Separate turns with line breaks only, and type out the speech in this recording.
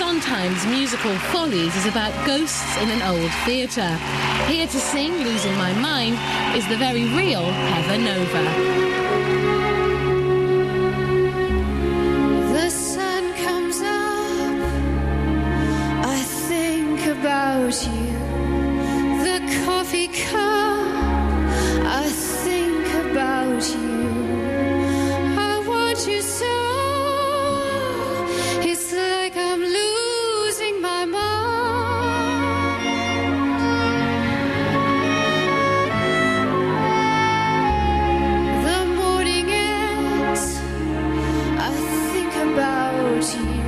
Sondheim's musical Follies is about ghosts in an old theatre. Here to sing Losing My Mind is the very real Heather Nova.
The sun comes up, I think about you. The coffee cup, I think about you. I want you so, it's like I'm losing my mind. The morning ends, I think about you.